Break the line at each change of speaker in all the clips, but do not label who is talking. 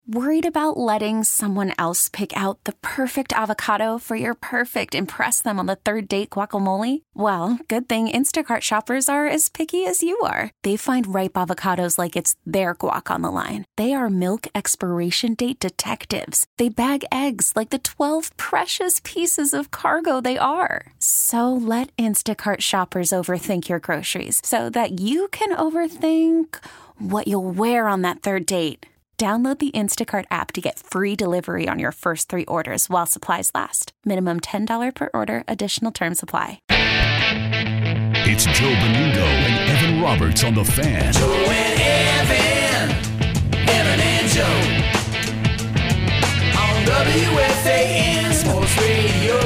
Worried about letting someone else pick out the perfect avocado for your perfect impress them on the third date guacamole? Well, good thing Instacart shoppers are as picky as you are. They find ripe avocados like it's their guac on the line. They are milk expiration date detectives. They bag eggs like the 12 precious pieces of cargo they are. So let Instacart shoppers overthink your groceries so that you can overthink what you'll wear on that third date. Download the Instacart app to get free delivery on your first 3 orders while supplies last. Minimum $10 per order. Additional terms apply.
It's Joe Benigno and Evan Roberts on The Fan.
Joe and Evan and Joe. On WFAN Sports Radio.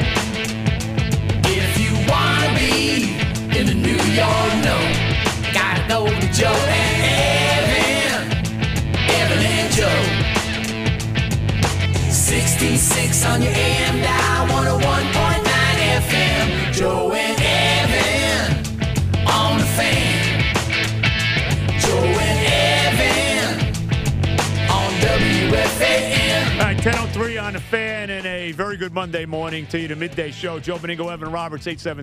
If you want to be in the New York, gotta go to Joe and Evan and Joe. 66 on your AM dial, 101.9 FM. Joe and Evan on The Fan. Joe and Evan on WFAN.
All right, 10:03 on The Fan, and a very good Monday morning to you, the midday show. Joe Benigno, Evan Roberts,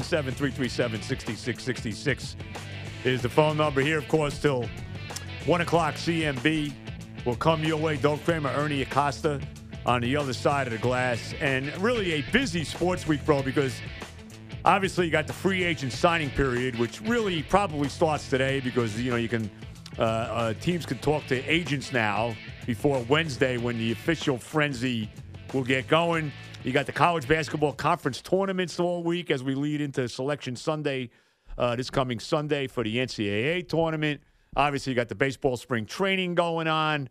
877-337-6666 is the phone number here, of course, till 1 o'clock CMB will come your way. Doug Kramer, Ernie Acosta on the other side of the glass. And really a busy sports week, bro, because obviously you got the free agent signing period, which really probably starts today because, you know, you can teams can talk to agents now before Wednesday when the official frenzy will get going. You got the college basketball conference tournaments all week as we lead into Selection Sunday this coming Sunday for the NCAA tournament. Obviously, you got the baseball spring training going on.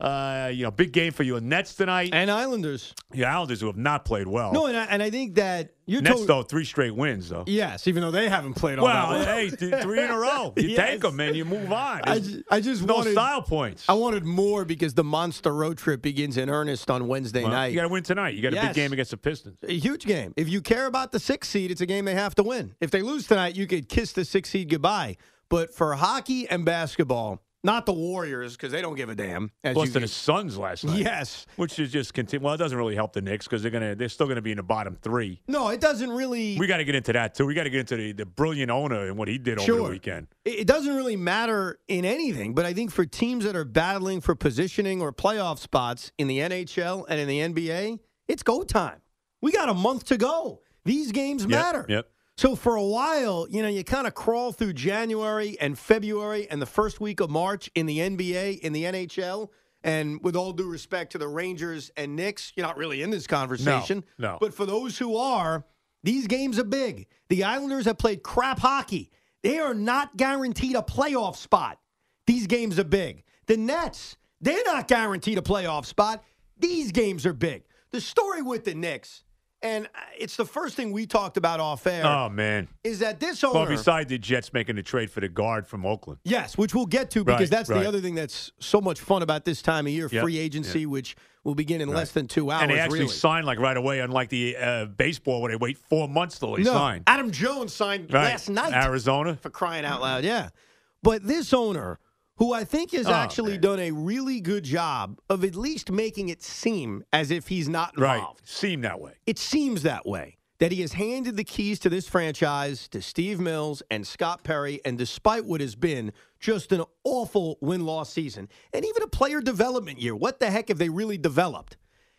Big game for your Nets tonight.
And Islanders.
The Islanders who have not played well.
No, and I think that you're
Nets, though, 3 straight wins, though.
Yes, even though they haven't played all that well.
Hey, 3 in a row. You take them, man. You move on.
I just
no
wanted
style points.
I wanted more because the monster road trip begins in earnest on Wednesday night.
You got to win tonight. You got a big game against the Pistons.
A huge game. If you care about the 6th seed, it's a game they have to win. If they lose tonight, you could kiss the 6th seed goodbye. But for hockey and basketball, not the Warriors, because they don't give a damn.
Lost to the Suns last night.
Yes.
Which is just continue. Well, it doesn't really help the Knicks because they're still going to be in the bottom 3.
No, it doesn't really.
We got to get into that, too. We got to get into the brilliant owner and what he did over the weekend.
It doesn't really matter in anything, but I think for teams that are battling for positioning or playoff spots in the NHL and in the NBA, it's go time. We got a month to go. These games matter.
Yep.
So for a while, you kind of crawl through January and February and the first week of March in the NBA, in the NHL. And with all due respect to the Rangers and Knicks, you're not really in this conversation.
No.
But for those who are, these games are big. The Islanders have played crap hockey. They are not guaranteed a playoff spot. These games are big. The Nets, they're not guaranteed a playoff spot. These games are big. The story with the Knicks, and it's the first thing we talked about off air.
Oh, man.
Is that this owner.
Well, besides the Jets making the trade for the guard from Oakland.
Yes, which we'll get to because that's the other thing that's so much fun about this time of year, free agency, which will begin in less than 2 hours.
And they actually signed right away, unlike the baseball where they wait 4 months till they sign.
Adam Jones signed last night.
Arizona.
For crying out loud, yeah. But this owner, who I think has actually done a really good job of at least making it seem as if he's not involved.
Right. Seem that way.
It seems that way, that he has handed the keys to this franchise to Steve Mills and Scott Perry, and despite what has been just an awful win-loss season, and even a player development year, what the heck have they really developed?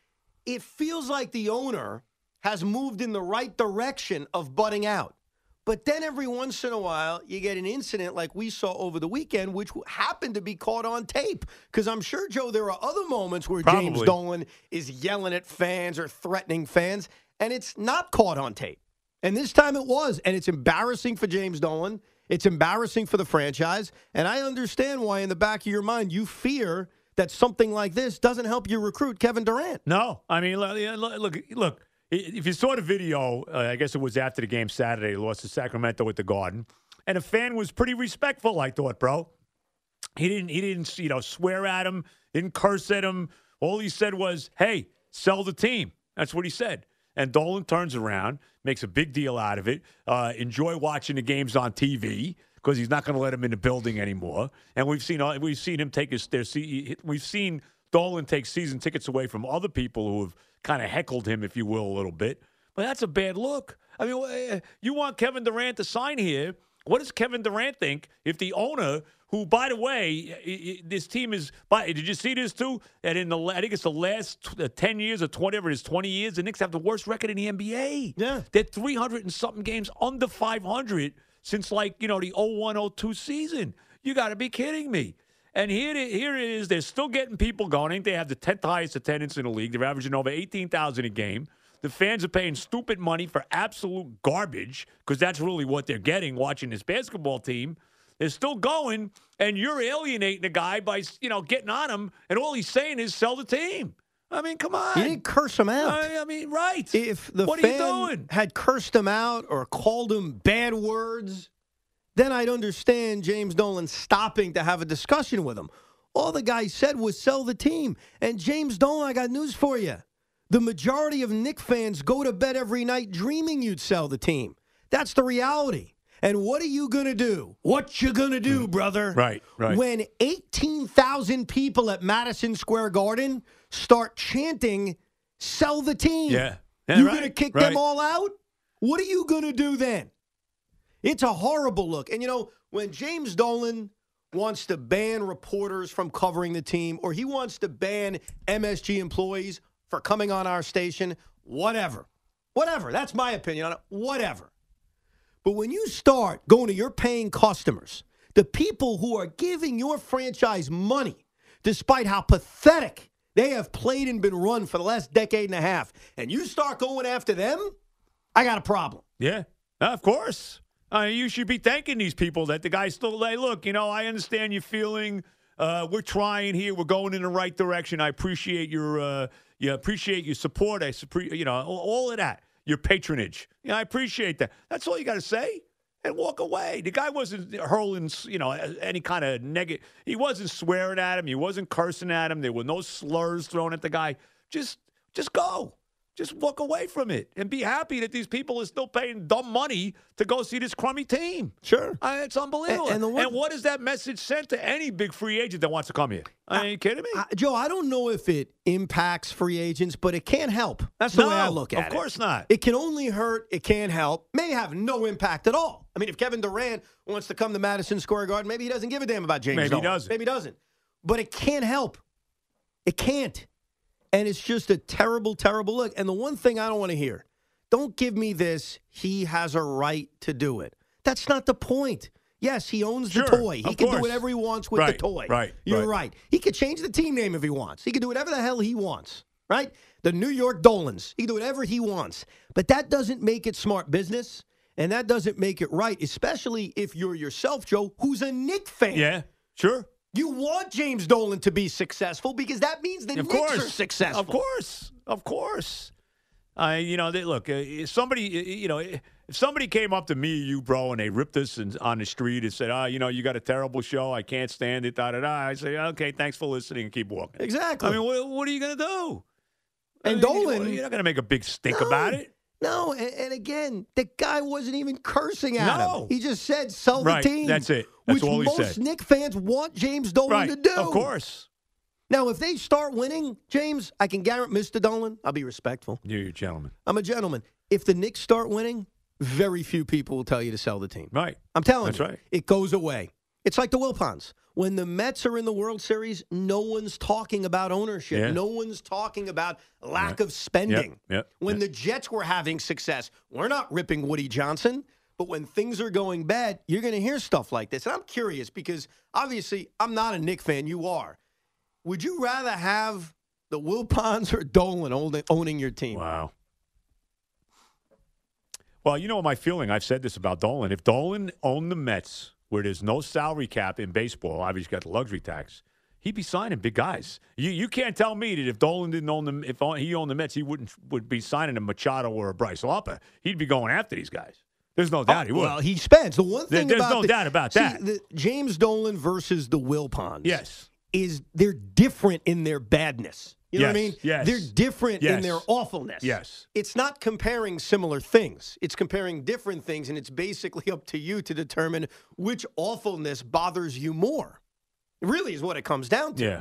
It feels like the owner has moved in the right direction of butting out. But then every once in a while, you get an incident like we saw over the weekend, which happened to be caught on tape. Because I'm sure, Joe, there are other moments where James Dolan is yelling at fans or threatening fans, and it's not caught on tape. And this time it was. And it's embarrassing for James Dolan. It's embarrassing for the franchise. And I understand why in the back of your mind you fear that something like this doesn't help you recruit Kevin Durant.
No. I mean, look. If you saw the video, I guess it was after the game Saturday, they lost to Sacramento at the Garden, and a fan was pretty respectful, I thought, bro. He didn't swear at him, didn't curse at him. All he said was, hey, sell the team. That's what he said. And Dolan turns around, makes a big deal out of it. Enjoy watching the games on TV because he's not going to let him in the building anymore. And we've seen him take we've seen Dolan takes season tickets away from other people who have kind of heckled him, if you will, a little bit. But that's a bad look. I mean, you want Kevin Durant to sign here. What does Kevin Durant think if the owner, who, by the way, this team is, did you see this too? That I think it's the last 10 years or 20, whatever it is, 20 years, the Knicks have the worst record in the NBA.
Yeah.
They're 300 and something games under 500 since, the 01-02 season. You got to be kidding me. And here it is. They're still getting people going. I think they have the 10th highest attendance in the league. They're averaging over 18,000 a game. The fans are paying stupid money for absolute garbage because that's really what they're getting watching this basketball team. They're still going, and you're alienating the guy by, getting on him, and all he's saying is sell the team. I mean, come on.
You didn't curse him out.
I mean, right.
If the
what
fan
are you doing?
had cursed him out or called him bad words, then I'd understand James Dolan stopping to have a discussion with him. All the guy said was sell the team. And James Dolan, I got news for you. The majority of Knicks fans go to bed every night dreaming you'd sell the team. That's the reality. And what are you going to do? What you going to do, brother?
Right.
When 18,000 people at Madison Square Garden start chanting, sell the team.
Yeah.
You're going to kick them all out? What are you going to do then? It's a horrible look. And, when James Dolan wants to ban reporters from covering the team, or he wants to ban MSG employees for coming on our station, whatever. That's my opinion on it. Whatever. But when you start going to your paying customers, the people who are giving your franchise money, despite how pathetic they have played and been run for the last decade and a half, and you start going after them, I got a problem.
Yeah, of course. You should be thanking these people that the guys still, look, I understand your feeling. We're trying here. We're going in the right direction. I appreciate your support. All of that. Your patronage. I appreciate that. That's all you got to say. And walk away. The guy wasn't hurling, any kind of negative. He wasn't swearing at him. He wasn't cursing at him. There were no slurs thrown at the guy. Just go. Just walk away from it and be happy that these people are still paying dumb money to go see this crummy team.
Sure.
It's unbelievable. And what does that message send to any big free agent that wants to come here? Are you kidding me?
Joe, I don't know if it impacts free agents, but it can't help. That's the way I look at it.
Of course not.
It can only hurt. It can't help. May have no impact at all. I mean, if Kevin Durant wants to come to Madison Square Garden, maybe he doesn't give a damn about James Dolan. Maybe he doesn't. But it can't help. It can't. And it's just a terrible, terrible look. And the one thing I don't want to hear, don't give me this, he has a right to do it. That's not the point. Yes, he owns the toy. He can do whatever he wants with the toy. You're right. He could change the team name if he wants. He can do whatever the hell he wants, right? The New York Dolans. He can do whatever he wants. But that doesn't make it smart business, and that doesn't make it right, especially if you're yourself, Joe, who's a Knicks fan.
Yeah, sure.
You want James Dolan to be successful because that means the Knicks are successful.
Of course. Look, if somebody came up to me, you, bro, and they ripped us on the street and said, you got a terrible show, I can't stand it, da-da-da, I say, okay, thanks for listening and keep walking.
Exactly.
I mean, what are you going to do?
And Dolan...
You're not going to make a big stink about it.
No, and again, the guy wasn't even cursing at him. He just said, sell the team.
That's it. That's all he said.
Which most Knicks fans want James Dolan to do.
Of course.
Now, if they start winning, James, I can guarantee, Mr. Dolan, I'll be respectful.
You're a gentleman.
I'm a gentleman. If the Knicks start winning, very few people will tell you to sell the team.
Right.
I'm telling
you. That's right.
It goes away. It's like the Wilpons. When the Mets are in the World Series, no one's talking about ownership.
Yeah.
No one's talking about lack of spending. When the Jets were having success, we're not ripping Woody Johnson. But when things are going bad, you're going to hear stuff like this. And I'm curious because, obviously, I'm not a Knicks fan. You are. Would you rather have the Wilpons or Dolan owning your team?
Wow. Well, you know my feeling. I've said this about Dolan. If Dolan owned the Mets, where there's no salary cap in baseball, obviously got the luxury tax, he'd be signing big guys. You can't tell me that if Dolan didn't own them, if he owned the Mets, he would be signing a Machado or a Bryce Harper. He'd be going after these guys. There's no doubt he would.
Well, he spends. The one thing
there's no doubt about that.
The James Dolan versus the Wilpons.
Yes.
Is they're different in their badness. You know what I mean?
Yes.
They're different in their awfulness.
Yes.
It's not comparing similar things. It's comparing different things, and it's basically up to you to determine which awfulness bothers you more. It really is what it comes down to.
Yeah.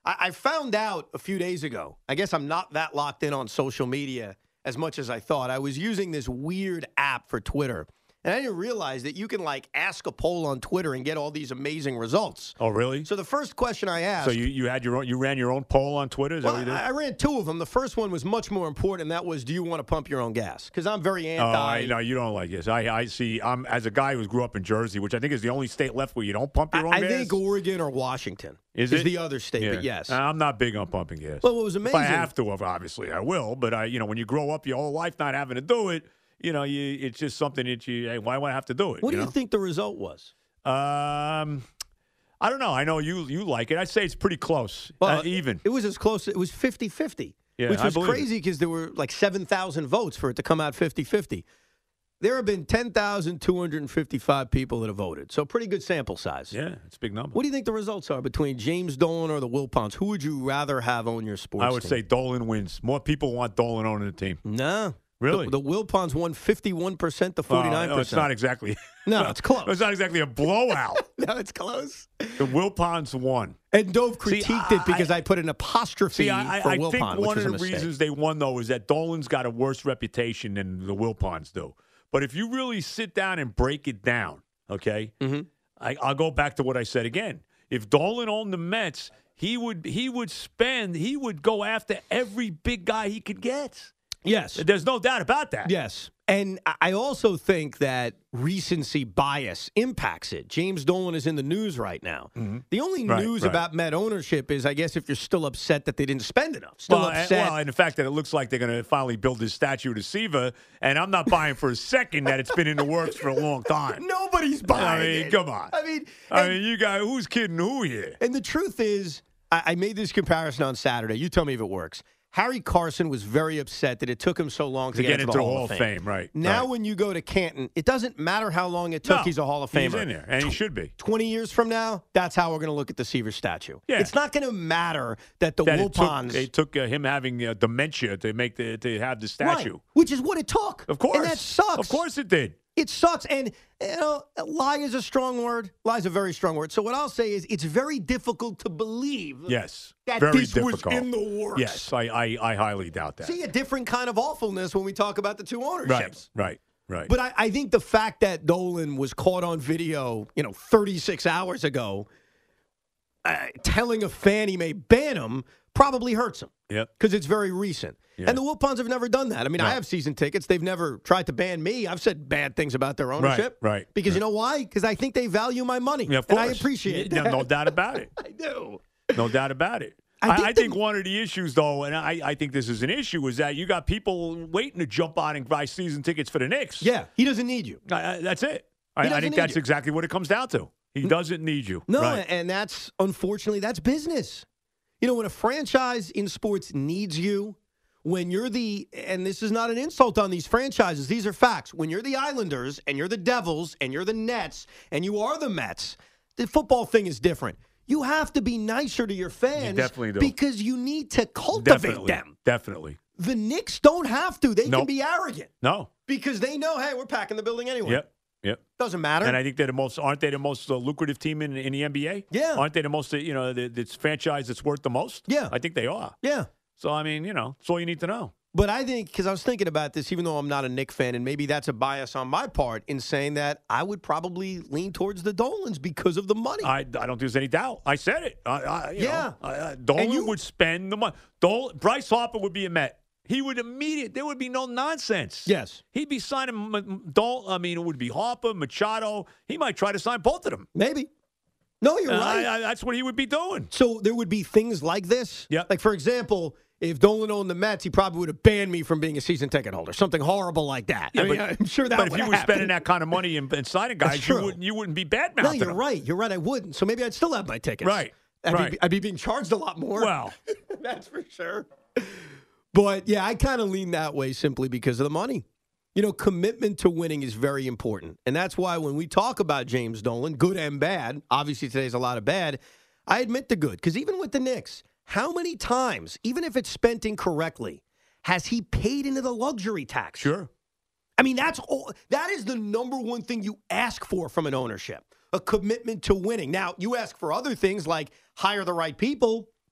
I found out a few days ago. I guess I'm not that locked in on social media as much as I thought. I was using this weird app for Twitter, and I didn't realize that you can, like, ask a poll on Twitter and get all these amazing results.
Oh, really?
So the first question I asked.
So you had you ran your own poll on Twitter? Is that what you did?
I ran two of them. The first one was much more important, and that was, do you want to pump your own gas? Because I'm very anti.
No, you don't like this. I see. I'm as a guy who grew up in Jersey, which I think is the only state left where you don't pump your own gas.
I think Oregon or Washington
is
the other state, but yes.
I'm not big on pumping gas.
Well, what was amazing.
If I have to, obviously, I will. But when you grow up your whole life not having to do it, it's just something that hey, why would I have to do it?
What do you think the result was?
I don't know. I know you like it. I'd say it's pretty close, even.
It was as close. It was 50-50, which was crazy because there were like 7,000 votes for it to come out 50-50. There have been 10,255 people that have voted, so pretty good sample size.
Yeah, it's a big number.
What do you think the results are between James Dolan or the Wilpons? Who would you rather have own your sports team?
I would say Dolan wins. More people want Dolan owning the team.
No.
Really?
The Wilpons won 51% to 49%.
No, it's not exactly.
No, it's close.
It's not exactly a blowout.
No, it's close.
The Wilpons won.
And Dove critiqued it because I put an apostrophe for Wilpon,
I think one of the
mistake.
reasons they won, though, is that Dolan's got a worse reputation than the Wilpons do. But if you really sit down and break it down, okay, I'll go back to what I said again. If Dolan owned the Mets, he would go after every big guy he could get.
Yes.
There's no doubt about that.
Yes. And I also think that recency bias impacts it. James Dolan is in the news right now. Mm-hmm. The only news about Met ownership is, I guess, if you're still upset that they didn't spend enough.
And the fact that it looks like they're going to finally build this statue to Siva, and I'm not buying for a second that it's been in the works for a long time.
Nobody's buying it.
Come on. I mean, you guys, who's kidding who here?
And the truth is, I made this comparison on Saturday. You tell me if it works. Harry Carson was very upset that it took him so long to get into the Hall of Fame.
Right.
Now when you go to Canton, it doesn't matter how long it took. He's a Hall of Famer.
He's in there, and he should be.
20 years from now, that's how we're going to look at the Seaver statue. Yeah. It's not going to matter that Wilpons.
It took him having dementia to have the statue.
Right. Which is what it took.
Of course.
And that sucks.
Of course it did.
It sucks. And, lie is a strong word. Lie is a very strong word. So what I'll say is it's very difficult to believe that this was in the works.
Yes, I highly doubt that.
See, a different kind of awfulness when we talk about the two ownerships.
Right.
But I think the fact that Dolan was caught on video, 36 hours ago, telling a fan he may ban him probably hurts him.
Yep.
Because it's very recent. Yeah. And the Wilpons have never done that. I mean, I have season tickets. They've never tried to ban me. I've said bad things about their ownership.
Right.
Because you know why? Because I think they value my money.
Yeah, of course.
And I appreciate that.
No doubt about it.
I do.
No doubt about it. I think one of the issues, though, and I think this is an issue, is that you got people waiting to jump on and buy season tickets for the Knicks.
Yeah, he doesn't need you.
That's it. I think that's exactly what it comes down to. He doesn't need you.
No, and unfortunately, that's business. When a franchise in sports needs you, when you're and this is not an insult on these franchises, these are facts. When you're the Islanders and you're the Devils and you're the Nets and you are the Mets, the football thing is different. You have to be nicer to your fans.
You definitely do.
Because you need to cultivate them.
Definitely.
The Knicks don't have to. They can be arrogant.
No.
Because they know, hey, we're packing the building anyway.
Yep.
Doesn't matter.
And I think aren't they the most lucrative team in the NBA?
Yeah.
Aren't they the most, the franchise that's worth the most?
Yeah.
I think they are.
Yeah.
So, I mean, that's all you need to know.
But I think, because I was thinking about this, even though I'm not a Knicks fan, and maybe that's a bias on my part in saying that I would probably lean towards the Dolans because of the money.
I don't think there's any doubt. I said it. Dolan would spend the money. Bryce Harper would be a Met. He would there would be no nonsense.
Yes.
He'd be signing it would be Harper, Machado. He might try to sign both of them.
Maybe. No, you're right.
That's what he would be doing.
So there would be things like this?
Yeah.
Like, for example, if Dolan owned the Mets, he probably would have banned me from being a season ticket holder. Something horrible like that.
Yeah,
I'm sure that would happen.
But if you were spending that kind of money and signing guys, you wouldn't be bad-mouthing
No, you're right. You're right. I wouldn't. So maybe I'd still have my tickets.
Right.
I'd be being charged a lot more.
Well.
That's for sure. But, yeah, I kind of lean that way simply because of the money. Commitment to winning is very important. And that's why when we talk about James Dolan, good and bad, obviously today's a lot of bad, I admit the good. Because even with the Knicks, how many times, even if it's spent incorrectly, has he paid into the luxury tax?
Sure.
I mean, that is the number one thing you ask for from an ownership, a commitment to winning. Now, you ask for other things like hire the right people.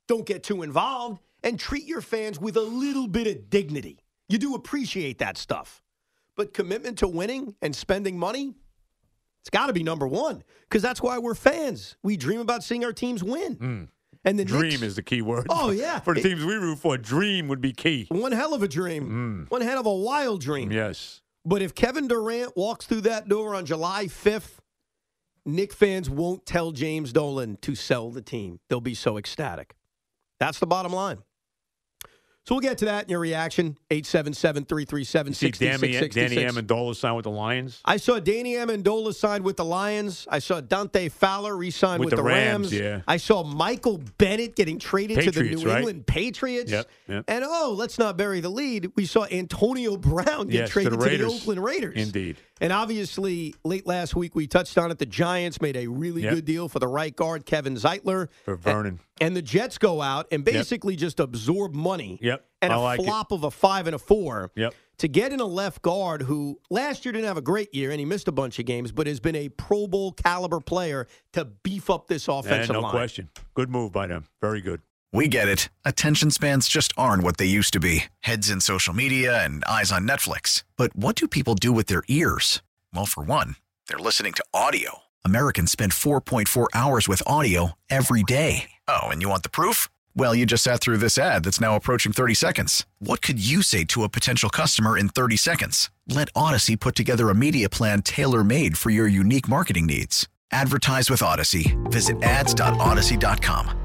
don't get too involved, and treat your fans with a little bit of dignity. You do appreciate that stuff. But commitment to winning and spending money, it's got to be number one, because that's why we're fans. We dream about seeing our teams win. And the
Dream
Knicks,
is the key word.
Oh, yeah.
For the teams we root for, dream would be key.
One hell of a dream. One hell of a wild dream.
Yes.
But if Kevin Durant walks through that door on July 5th, Knick fans won't tell James Dolan to sell the team. They'll be so ecstatic. That's the bottom line. So we'll get to that in your reaction. 877-337-6666.
Danny Amendola signed with the Lions.
I saw Danny Amendola signed with the Lions. I saw Dante Fowler re-signed with the Rams.
Yeah.
I saw Michael Bennett getting traded to the New
right?
England Patriots.
Yep.
And, let's not bury the lead. We saw Antonio Brown get traded to the Oakland Raiders.
Indeed.
And obviously, late last week, we touched on it. The Giants made a really good deal for the right guard, Kevin Zeitler.
For Vernon.
And the Jets go out and basically just absorb money. And a flop of a 5 and a 4 to get in a left guard who last year didn't have a great year and he missed a bunch of games, but has been a Pro Bowl caliber player to beef up this offensive line.
No question. Good move by them. Very good.
We get it. Attention spans just aren't what they used to be. Heads in social media and eyes on Netflix. But what do people do with their ears? Well, for one, they're listening to audio. Americans spend 4.4 hours with audio every day. Oh, and you want the proof? Well, you just sat through this ad that's now approaching 30 seconds. What could you say to a potential customer in 30 seconds? Let Odyssey put together a media plan tailor-made for your unique marketing needs. Advertise with Odyssey. Visit ads.odyssey.com.